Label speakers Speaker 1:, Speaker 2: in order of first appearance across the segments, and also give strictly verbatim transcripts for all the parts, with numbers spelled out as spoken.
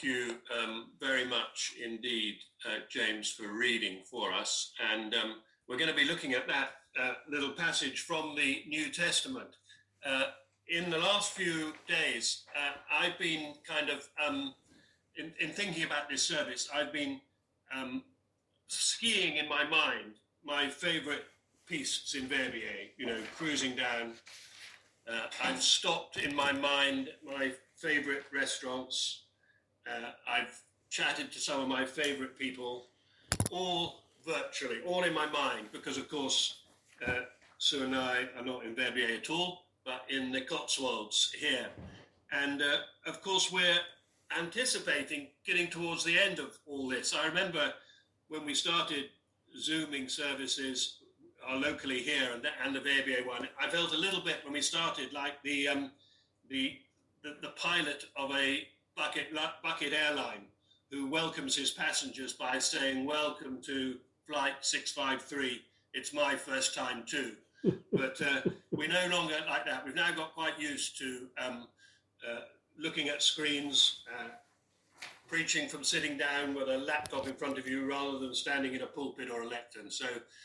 Speaker 1: Thank you um, very much indeed, uh, James, for reading for us. And um, we're going to be looking at that uh, little passage from the New Testament. Uh, in the last few days, uh, I've been kind of, um, in, in thinking about this service, I've been um, skiing in my mind my favorite pistes in Verbier, you know, cruising down. Uh, I've stopped in my mind my favorite restaurants. Uh, I've chatted to some of my favorite people, all virtually, all in my mind, because of course, uh, Sue and I are not in Verbier at all, but in the Cotswolds here. And uh, of course, we're anticipating getting towards the end of all this. I remember when we started Zooming services uh, locally here and the, and the Verbier one, I felt a little bit when we started like the um, the, the the pilot of a bucket bucket airline who welcomes his passengers by saying, "Welcome to flight six five three. It's my first time too." But uh, we're no longer like that. We've now got quite used to um, uh, looking at screens, uh, preaching from sitting down with a laptop in front of you rather than standing in a pulpit or a lectern. So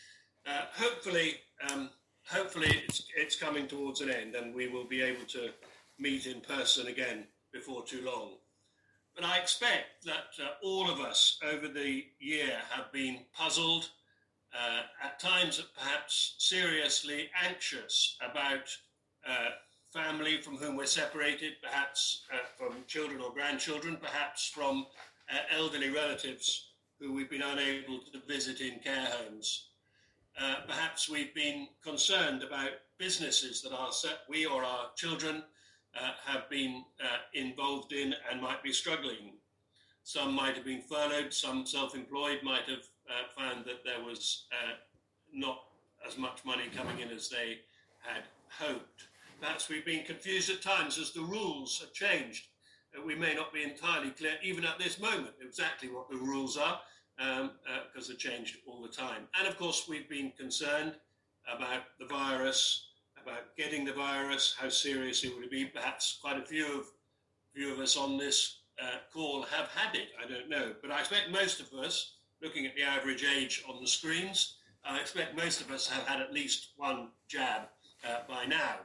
Speaker 1: uh, hopefully, um, hopefully it's, it's coming towards an end and we will be able to meet in person again before too long. But I expect that uh, all of us over the year have been puzzled, uh, at times perhaps seriously anxious about uh, family from whom we're separated, perhaps uh, from children or grandchildren, perhaps from uh, elderly relatives who we've been unable to visit in care homes. Uh, perhaps we've been concerned about businesses that our set, we or our children uh, have been uh, involved in and might be struggling. Some might have been furloughed, some self-employed might have uh, found that there was uh, not as much money coming in as they had hoped. Perhaps we've been confused at times as the rules have changed. Uh, we may not be entirely clear, even at this moment, exactly what the rules are, um, uh, because they're changed all the time. And of course, we've been concerned about the virus, about getting the virus, how serious it would be. Perhaps quite a few of, few of us on this uh, call have had it, I don't know. But I expect most of us, looking at the average age on the screens, I expect most of us have had at least one jab uh, by now.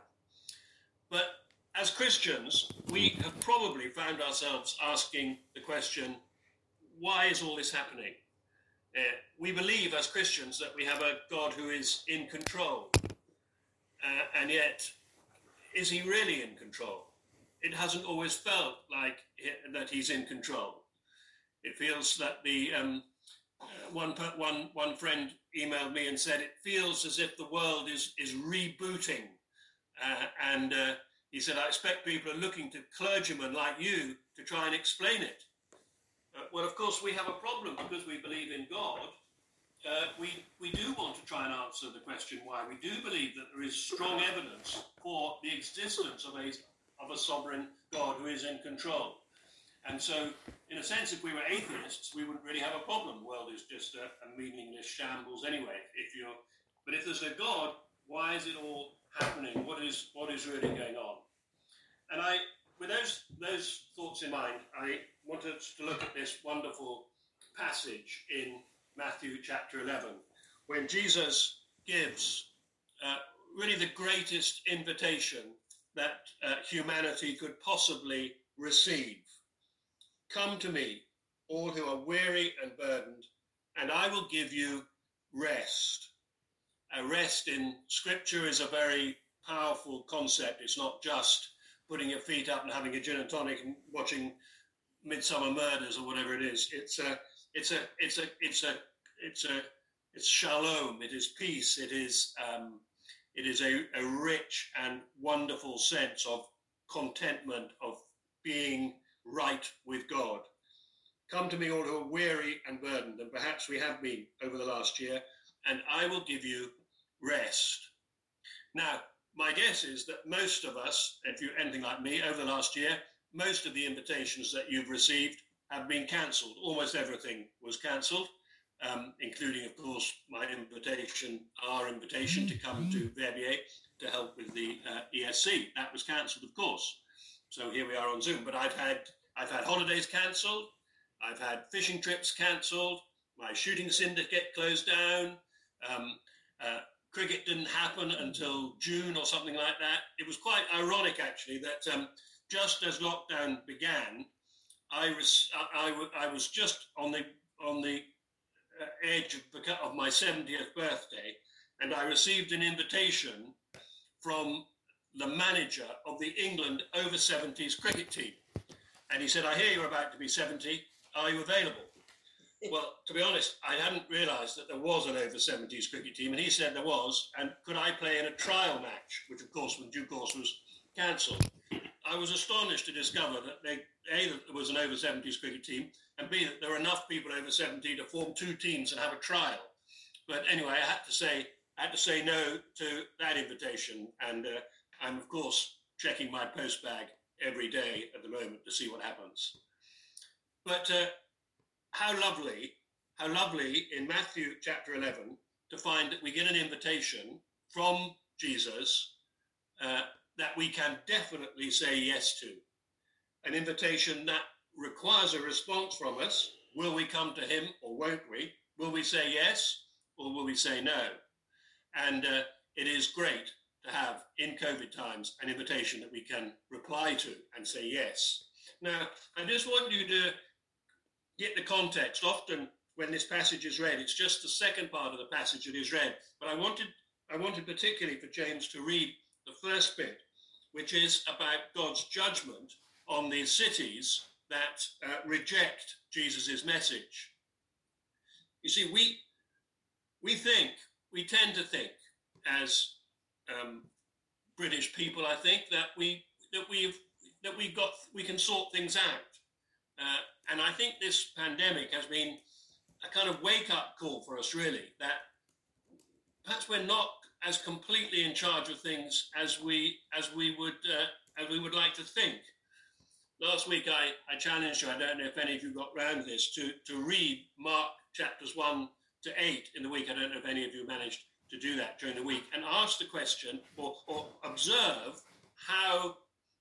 Speaker 1: But as Christians, we have probably found ourselves asking the question, why is all this happening? Uh, we believe as Christians that we have a God who is in control. Uh, and yet, is he really in control? It hasn't always felt like he, that he's in control. It feels that the um, uh, one, one, one friend emailed me and said, it feels as if the world is, is rebooting. Uh, and uh, he said, I expect people are looking to clergymen like you to try and explain it. Uh, well, of course, we have a problem because we believe in God. Uh, we, we do want to try and answer the question why. We do believe that there is strong evidence for the existence of a, of a sovereign God who is in control. And so, in a sense, if we were atheists, we wouldn't really have a problem. The world is just a, a meaningless shambles anyway. If you're, but if there's a God, why is it all happening? What is what is really going on? And I, with those those thoughts in mind, I wanted to look at this wonderful passage in Matthew chapter eleven, when Jesus gives uh, really the greatest invitation that uh, humanity could possibly receive. Come to me, all who are weary and burdened, and I will give you rest. A rest in Scripture is a very powerful concept. It's not just putting your feet up and having a gin and tonic and watching Midsummer Murders or whatever it is. It's a, it's a, it's a, it's a, it's a, it's shalom. It is peace. It is, um, it is a, a rich and wonderful sense of contentment, of being right with God. Come to me, all who are weary and burdened, and perhaps we have been over the last year, and I will give you rest. Now, my guess is that most of us, if you're anything like me, over the last year, most of the invitations that you've received have been cancelled. Almost everything was cancelled, um, including, of course, my invitation, our invitation to come to Verbier to help with the uh, E S C. That was cancelled, of course. So here we are on Zoom. But I've had I've had holidays cancelled. I've had fishing trips cancelled. My shooting syndicate closed down. Um, uh, cricket didn't happen until June or something like that. It was quite ironic, actually, that um, just as lockdown began, I was I, I, I was just on the on the uh, edge of, of my seventieth birthday, and I received an invitation from the manager of the England over seventies cricket team. And he said, I hear you're about to be seventy. Are you available? Well, to be honest, I hadn't realised that there was an over seventies cricket team, and he said there was, and could I play in a trial match, which of course, in due course, was cancelled. I was astonished to discover that they, A, that there was an over seventies cricket team, and B, that there were enough people over seventy to form two teams and have a trial. But anyway, I had to say, I had to say no to that invitation, and uh, I'm of course checking my post bag every day at the moment to see what happens. But uh, how lovely, how lovely in Matthew chapter eleven to find that we get an invitation from Jesus uh, that we can definitely say yes to. An invitation that requires a response from us. Will we come to him or won't we? Will we say yes or will we say no? And uh, it is great to have, in COVID times, an invitation that we can reply to and say yes. Now, I just want you to get the context. Often when this passage is read, it's just the second part of the passage that is read. But I wanted, I wanted particularly for James to read the first bit, which is about God's judgment on the cities that uh, reject Jesus's message. You see, we we think, we tend to think as um, British people, I think, that we that we've that we've got we can sort things out. Uh, and I think this pandemic has been a kind of wake-up call for us, really, that perhaps we're not as completely in charge of things as we as we would uh, as we would like to think. Last week, I, I challenged you, I don't know if any of you got round this, to, to read Mark chapters one to eight in the week. I don't know if any of you managed to do that during the week, and ask the question or, or observe how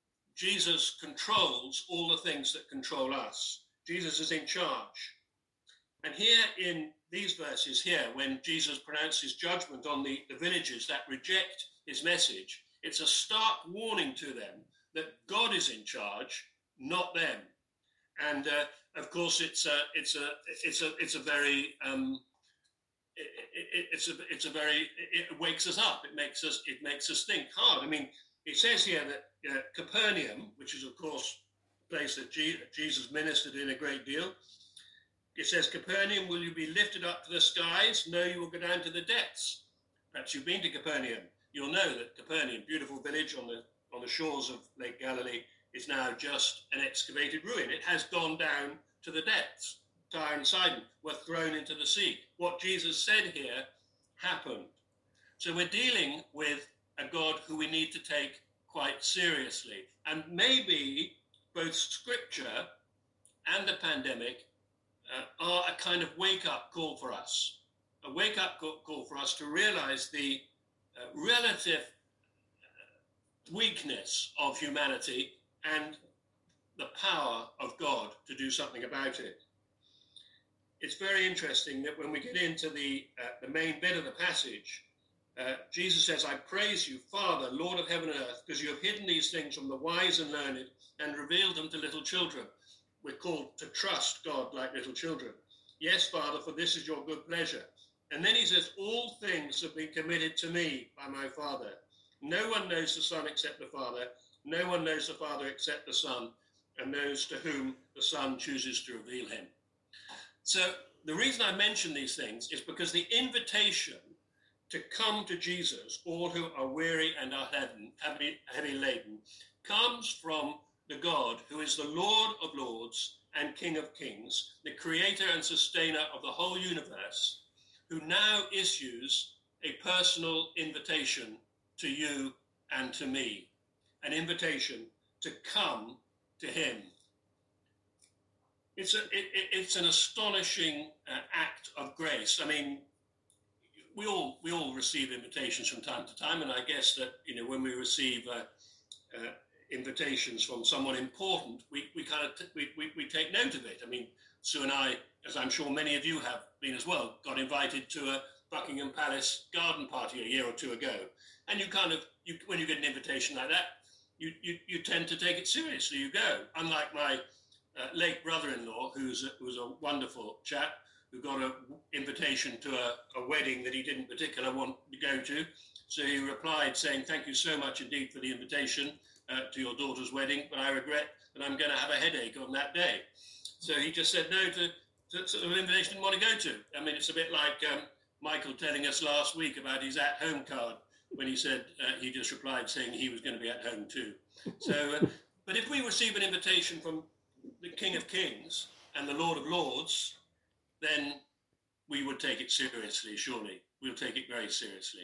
Speaker 1: Jesus controls all the things that control us. Jesus is in charge. And here in these verses here, when Jesus pronounces judgment on the, the villages that reject his message, it's a stark warning to them that God is in charge, not them. And uh, of course, it's a, it's a, it's a, it's a very, um, it, it, it's a, it's a very, it wakes us up. It makes us, it makes us think hard. I mean, it says here that uh, Capernaum, which is of course a place that G- Jesus ministered in a great deal. It says, Capernaum, will you be lifted up to the skies? No, you will go down to the depths. Perhaps you've been to Capernaum. You'll know that Capernaum, beautiful village on the on the shores of Lake Galilee, is now just an excavated ruin. It has gone down to the depths. Tyre and Sidon were thrown into the sea. What Jesus said here happened. So we're dealing with a God who we need to take quite seriously. And maybe both Scripture and the pandemic uh, are a kind of wake-up call for us. A wake-up call for us to realize the uh, relative weakness of humanity and the power of God to do something about it. It's very interesting that when we get into the, uh, the main bit of the passage, uh, Jesus says, I praise you, Father, Lord of heaven and earth, because you have hidden these things from the wise and learned and revealed them to little children. We're called to trust God like little children. Yes, Father, for this is your good pleasure. And then he says, all things have been committed to me by my Father. No one knows the Son except the Father. No one knows the Father except the Son, and those to whom the Son chooses to reveal him. So the reason I mention these things is because the invitation to come to Jesus, all who are weary and are heavy, heavy laden, comes from the God who is the Lord of lords and King of kings, the creator and sustainer of the whole universe, who now issues a personal invitation to you and to me, an invitation to come to him. It's, a, it, it's an astonishing uh, act of grace. I mean, we all we all receive invitations from time to time, and I guess that, you know, when we receive uh, uh, invitations from someone important, we, we kind of, t- we, we, we take note of it. I mean, Sue and I, as I'm sure many of you have been as well, got invited to a Buckingham Palace garden party a year or two ago. And you kind of, you, when you get an invitation like that, you, you, you tend to take it seriously, you go. Unlike my uh, late brother-in-law, who's a, who's a wonderful chap, who got an invitation to a, a wedding that he didn't particularly want to go to. So he replied saying, "Thank you so much indeed for the invitation uh, to your daughter's wedding, but I regret that I'm going to have a headache on that day." So he just said no to, to sort of an invitation he didn't want to go to. I mean, it's a bit like um, Michael telling us last week about his at-home card when he said, uh, he just replied saying he was going to be at home too. So, uh, but if we receive an invitation from the King of Kings and the Lord of Lords, then we would take it seriously, surely. We'll take it very seriously.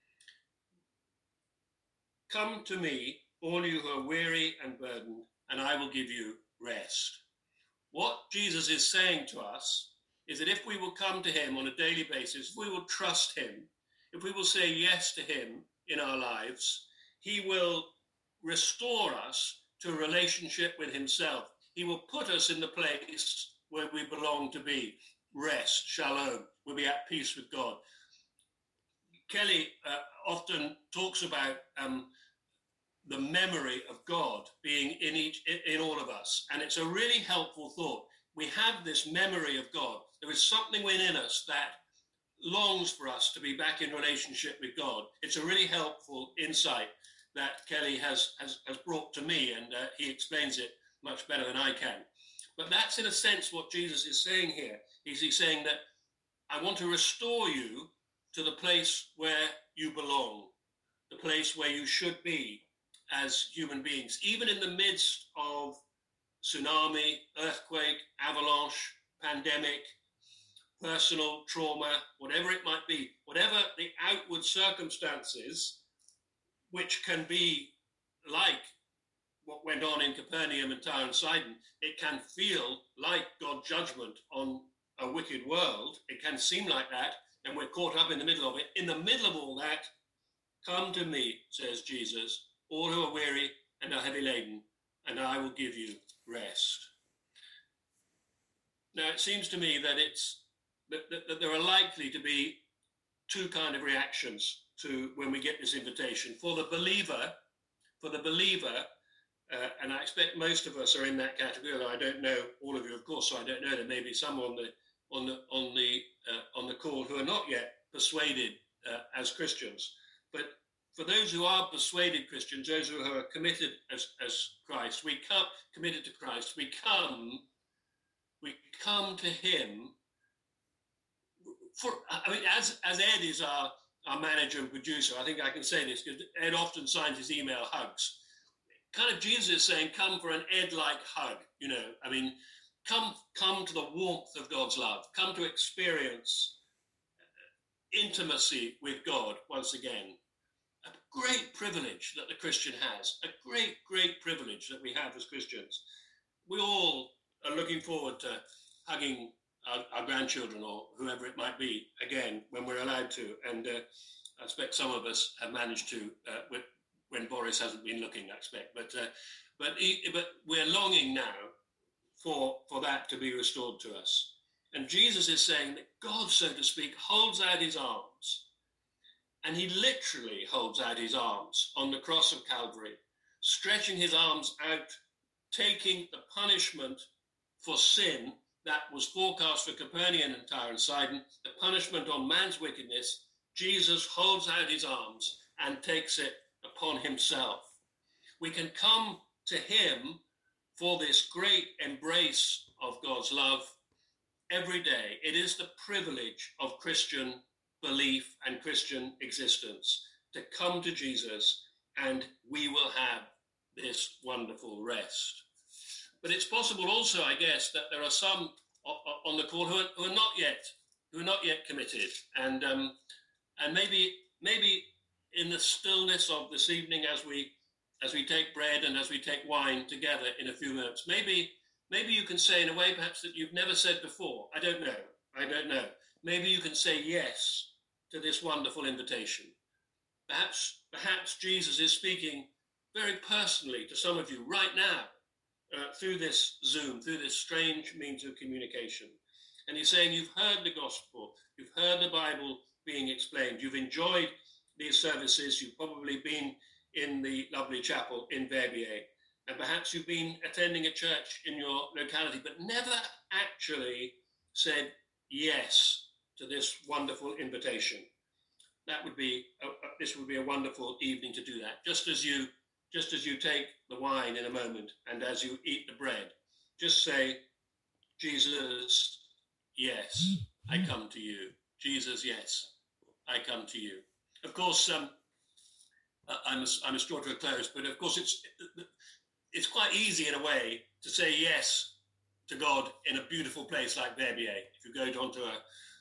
Speaker 1: "Come to me, all you who are weary and burdened, and I will give you rest." What Jesus is saying to us is that if we will come to him on a daily basis, if we will trust him, if we will say yes to him in our lives, he will restore us to a relationship with himself. He will put us in the place where we belong to be. Rest, shalom, we'll be at peace with God. Kelly uh, often talks about um, the memory of God being in each, in all of us. And it's a really helpful thought. We have this memory of God. There is something within us that longs for us to be back in relationship with God. It's a really helpful insight that Kelly has, has, has brought to me, and uh, he explains it much better than I can. But that's in a sense what Jesus is saying here. Is he's saying that I want to restore you to the place where you belong, the place where you should be as human beings, even in the midst of tsunami, earthquake, avalanche, pandemic, personal trauma, whatever it might be, whatever the outward circumstances, which can be like what went on in Capernaum and Tyre and Sidon. It can feel like God's judgment on a wicked world. It can seem like that, and we're caught up in the middle of it. In the middle of all that, come to me, says Jesus, all who are weary and are heavy laden, and I will give you rest. Now, it seems to me that it's that, that, that there are likely to be two kind of reactions to when we get this invitation. For the believer, for the believer, uh, and I expect most of us are in that category, although I don't know all of you, of course, so I don't know. There may be some on the on the on the uh, on the call who are not yet persuaded uh, as Christians. But for those who are persuaded Christians, those who are committed as, as Christ, we come committed to Christ. We come, we come to Him. For I mean, as as Ed is our our manager and producer, I think I can say this because Ed often signs his email hugs. Kind of Jesus is saying, come for an Ed-like hug. You know, I mean, come come to the warmth of God's love. Come to experience intimacy with God once again. A great privilege that the Christian has. A great, great privilege that we have as Christians. We all are looking forward to hugging our, our grandchildren or whoever it might be again when we're allowed to. And uh, I expect some of us have managed to uh, with, when Boris hasn't been looking, I expect. But uh, but he, but we're longing now for for that to be restored to us. And Jesus is saying that God, so to speak, holds out his arms. And he literally holds out his arms on the cross of Calvary, stretching his arms out, taking the punishment for sin that was forecast for Capernaum and Tyre and Sidon, the punishment on man's wickedness. Jesus holds out his arms and takes it upon himself. We can come to him for this great embrace of God's love every day. It is the privilege of Christian belief and Christian existence to come to Jesus, and we will have this wonderful rest. But it's possible also, I guess, that there are some on the call who are, who are not yet who are not yet committed, and um, and maybe maybe in the stillness of this evening, as we as we take bread and as we take wine together in a few minutes, maybe maybe you can say in a way perhaps that you've never said before. I don't know. I don't know. Maybe you can say yes to this wonderful invitation. Perhaps perhaps Jesus is speaking very personally to some of you right now uh, through this Zoom, through this strange means of communication. And he's saying you've heard the gospel, you've heard the Bible being explained, you've enjoyed these services, you've probably been in the lovely chapel in Verbier, and perhaps you've been attending a church in your locality, but never actually said yes to this wonderful invitation. That would be, a, a, this would be a wonderful evening to do that. Just as you, just as you take the wine in a moment, and as you eat the bread, just say, Jesus, yes, I come to you. Jesus, yes, I come to you. Of course, um, I must, I must draw to a close, but of course it's, it's quite easy in a way to say yes to God in a beautiful place like Verbier. If you go onto a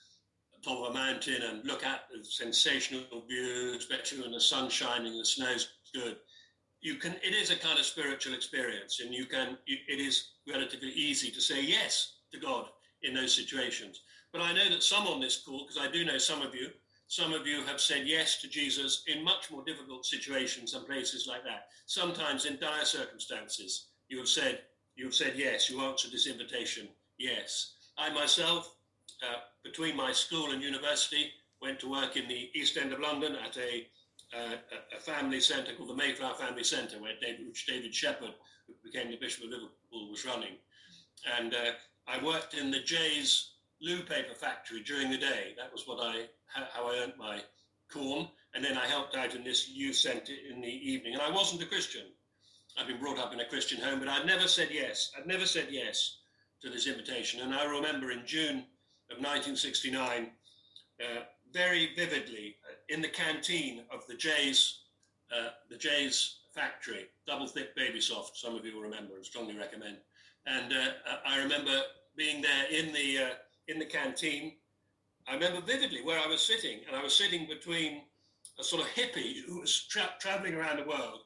Speaker 1: top of a mountain and look at the sensational view, especially when the sun's shining and the snow's good, you can, it is a kind of spiritual experience, and you can, it is relatively easy to say yes to God in those situations. But I know that some on this call, because I do know some of you, some of you have said yes to Jesus in much more difficult situations and places like that. Sometimes in dire circumstances, you have said, you have said yes, you answered this invitation, yes. I myself, uh, between my school and university, went to work in the East End of London at a, uh, a family centre called the Mayflower Family Centre, where David, which David Shepherd, who became the Bishop of Liverpool, was running. And uh, I worked in the Jay's loo paper factory during the day. That was what I, how I earned my corn. And then I helped out in this youth centre in the evening. And I wasn't a Christian. I'd been brought up in a Christian home, but I'd never said yes. I'd never said yes to this invitation. And I remember in June of nineteen sixty-nine, uh, very vividly, uh, in the canteen of the Jay's, uh, the Jay's factory, double thick baby soft, some of you will remember and strongly recommend. And uh, I remember being there in the uh, in the canteen. I remember vividly where I was sitting, and I was sitting between a sort of hippie who was tra- traveling around the world,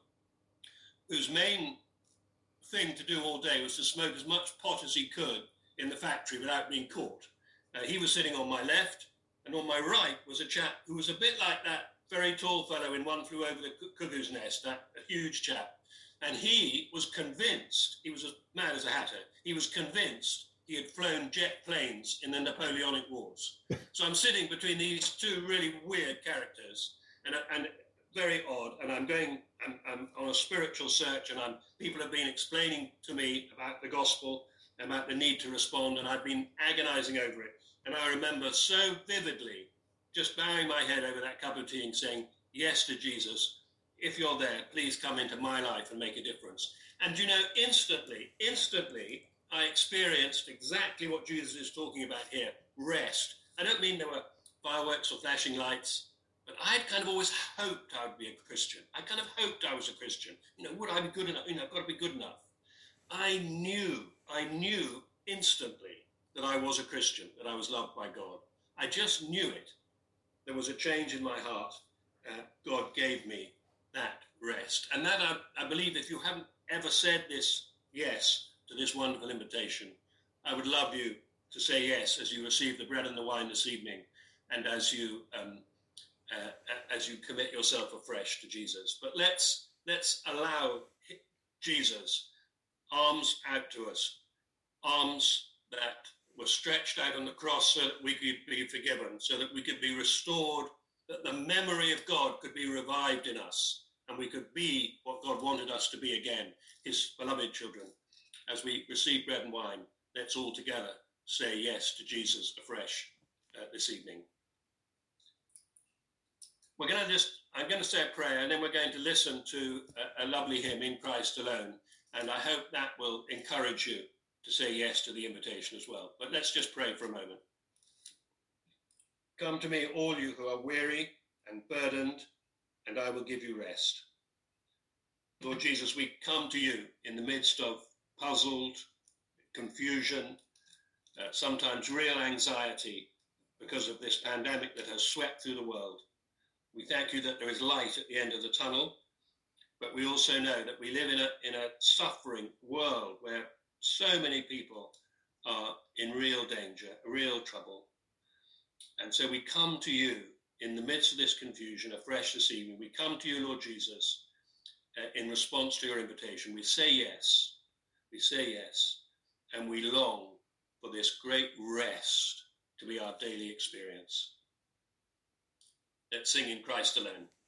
Speaker 1: whose main thing to do all day was to smoke as much pot as he could in the factory without being caught. Uh, he was sitting on my left, and on my right was a chap who was a bit like that very tall fellow in One Flew Over the Cuckoo's Nest, that huge chap. And he was convinced, he was as mad as a hatter, he was convinced he had flown jet planes in the Napoleonic Wars. So I'm sitting between these two really weird characters, and, and very odd, and I'm going, I'm, I'm on a spiritual search, and I'm, people have been explaining to me about the gospel, about the need to respond, and I've been agonizing over it. And I remember so vividly just bowing my head over that cup of tea and saying, yes to Jesus. If you're there, please come into my life and make a difference. And you know, instantly, instantly, I experienced exactly what Jesus is talking about here, rest. I don't mean there were fireworks or flashing lights, but I'd kind of always hoped I would be a Christian. I kind of hoped I was a Christian. You know, would I be good enough? You know, I've got to be good enough. I knew, I knew instantly that I was a Christian, that I was loved by God. I just knew it. There was a change in my heart. Uh, God gave me that rest. And that, I, I believe, if you haven't ever said this yes to this wonderful invitation, I would love you to say yes as you receive the bread and the wine this evening, and as you um, uh, as you commit yourself afresh to Jesus. But let's let's allow Jesus, arms out to us, arms that were stretched out on the cross so that we could be forgiven, so that we could be restored, that the memory of God could be revived in us, and we could be what God wanted us to be again, his beloved children. As we receive bread and wine, let's all together say yes to Jesus afresh uh, this evening. We're going to just, I'm going to say a prayer, and then we're going to listen to a, a lovely hymn, In Christ Alone. And I hope that will encourage you to say yes to the invitation as well. But let's just pray for a moment. Come to me, all you who are weary and burdened, and I will give you rest. Lord Jesus, we come to you in the midst of puzzled, confusion, uh, sometimes real anxiety because of this pandemic that has swept through the world. We thank you that there is light at the end of the tunnel, but we also know that we live in a, in a suffering world where so many people are in real danger, real trouble. And so we come to you in the midst of this confusion afresh this evening. We come to you, Lord Jesus, uh, in response to your invitation. We say yes, we say yes, and we long for this great rest to be our daily experience. Let's sing In Christ Alone.